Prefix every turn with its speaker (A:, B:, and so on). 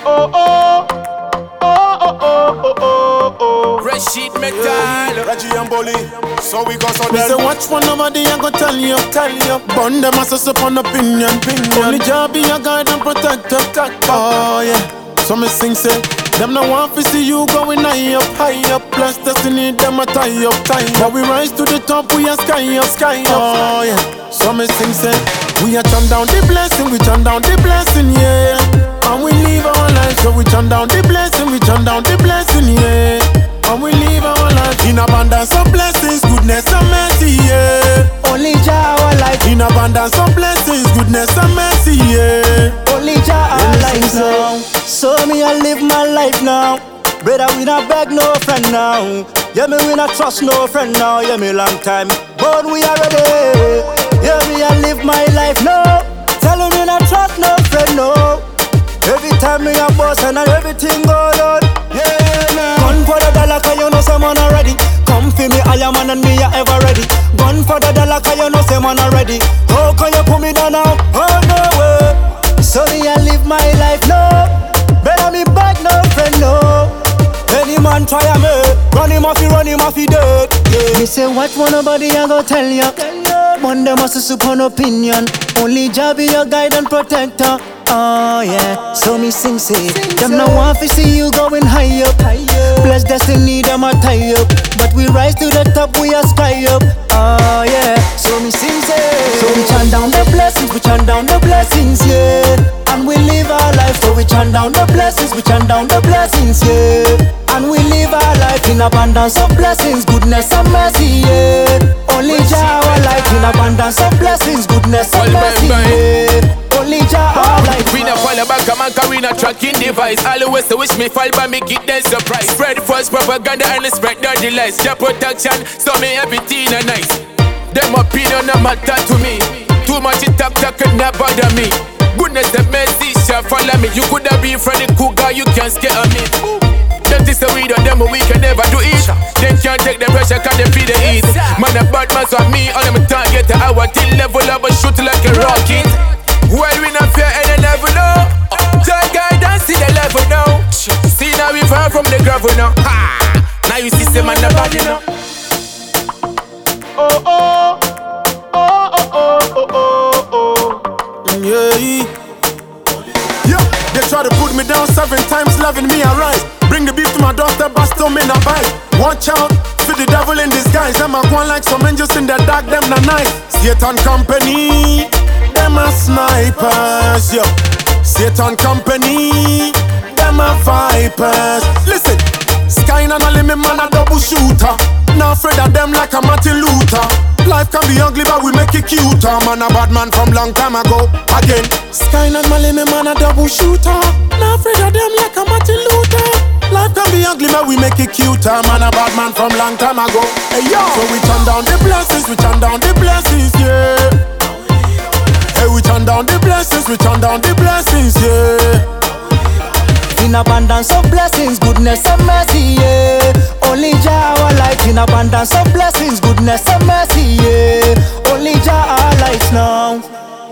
A: Oh oh, oh oh oh oh oh.
B: Rashid Metal,
C: Reggie and Bully, so we go so
D: Me
C: then.
D: say watch one nobody I go tell you. Burn them asses up on opinion. Only job be a guide and protector. Oh yeah. So me sing say, them no want to see you going high up. Plus destiny, them a tie up. But we rise to the top, we are sky up. Oh yeah. So me sing say, we are turn down the blessing, we turn down the blessing, yeah. And we live our life, so we turn down the blessing, we turn down the blessing, yeah. And we live our life in abundance of blessings, goodness and mercy, yeah.
E: Only Jah our life.
D: In abundance of blessings, goodness and mercy, yeah.
E: Only Jah our life now. So me I live my life now. Brother, we not beg no friend now. Yeah, me we not trust no friend now. Yeah, me long time, but we are ready. Yeah, me I live my life now. Tell me not trust no friend no. Every time me a boss and everything go on. Yeah, nah. Gun for the dollar, cause you know someone already. Come for me, I am man and me are ever ready. Gun for the dollar, cause you know someone already. How can you put me down now? Oh no way. So me I live my life now. Better me back no friend no. Any man try a me, run him off he dead. Yeah. Me say watch one nobody I go tell ya. One them must sup on opinion. Only Jah be your guide and protector. Oh yeah, so me sing say, them no want to see you going high up. Bless destiny, them a tie up. But we rise to the top, we are sky up. Oh yeah, so me sing say, so we chant down the blessings, we chant down the blessings, yeah. And we live our life, so we chant down the blessings, we chant down the blessings, yeah. And we live our life in abundance of blessings, goodness and mercy, yeah. Only Jah our life in abundance of blessings, goodness and mercy, yeah. Only Jah our life.
B: we not fall back, a man carry a tracking device. Always wish me fall, but me get them surprise. Spread false propaganda and spread dirty lies. Your protection, so me everything a nice. Them opinion no matter to me. Too much it talk could not bother me. Goodness and mercy shall follow me. You could have been Freddy Cougar, you can't scare me. That is the weed of them, we can never do it. They can't take the pressure, cause they feel the heat. Man a bad man, so me, all them target to our till level up and shoot like a rocket. Well, we not fear and they never know. Joy guidance, see the level now. See now we far from the gravel now. Ha! Now you see some man the body now.
A: Oh oh, oh oh oh oh oh.
D: Yeah. Yeah, they try to put me down 7 times, loving me arise. Bring the beef to my doorstep, but still me not bite. Watch out for the devil in disguise. Them a one like some angels in the dark, them the night. Satan company, them a snipers, yo. Satan company, them a vipers. Listen, Sky and a limit man a double shooter. Not afraid of them like a Martin Luther. Life can be ugly but we make it cuter. Man a bad man from long time ago. Again, Sky and my limit man a double shooter. Not afraid of them like a Martin Luther. Life can be ugly but we make it cuter. Man a bad man from long time ago. Hey yo, so we turn down the blessings, we turn down the blessings, yeah. Hey, we turn down the blessings, we turn down the blessings, yeah.
E: In abundance of blessings, goodness and mercy, yeah. Only Jah our life in abundance of blessings, goodness and mercy, yeah. Only Jah our life now.